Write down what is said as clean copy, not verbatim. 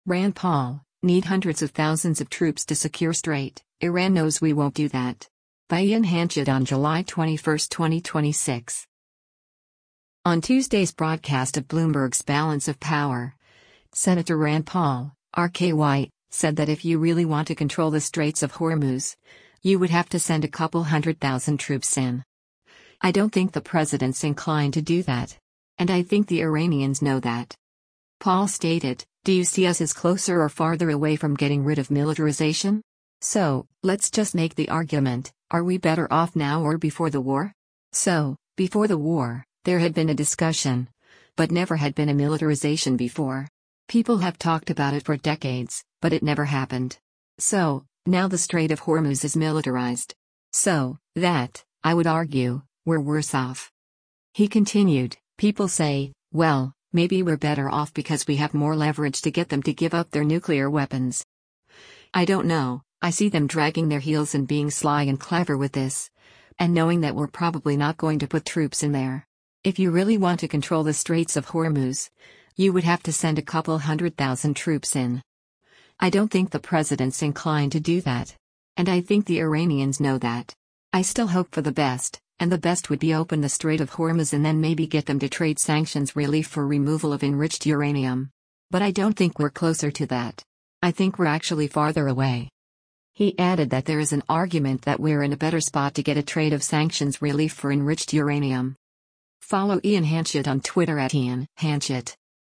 Rand Paul, need hundreds of thousands of troops to secure Strait. Iran knows we won't do that. By Ian Hanchett on July 21, 2026. On Tuesday's broadcast of Bloomberg's Balance of Power, Senator Rand Paul, RKY, said that if you really want to control the Straits of Hormuz, you would have to send a couple 100,000 troops in. I don't think the president's inclined to do that. And I think the Iranians know that. Paul stated, "Do you see us as closer or farther away from getting rid of militarization? So, let's just make the argument, are we better off now or before the war?" So, before the war, there had been a discussion, but never had been a militarization before. People have talked about it for decades, but it never happened. So, now the Strait of Hormuz is militarized. So, that, I would argue, we're worse off. He continued, people say, well, maybe we're better off because we have more leverage to get them to give up their nuclear weapons. I don't know, I see them dragging their heels and being sly and clever with this. And knowing that we're probably not going to put troops in there. If you really want to control the Straits of Hormuz, you would have to send a couple 100,000 troops in. I don't think the president's inclined to do that. And I think the Iranians know that. I still hope for the best, and the best would be open the Strait of Hormuz and then maybe get them to trade sanctions relief for removal of enriched uranium. But I don't think we're closer to that. I think we're actually farther away. He added that there is an argument that we're in a better spot to get a trade of sanctions relief for enriched uranium. Follow Ian Hanchett on Twitter @Ian Hanchett.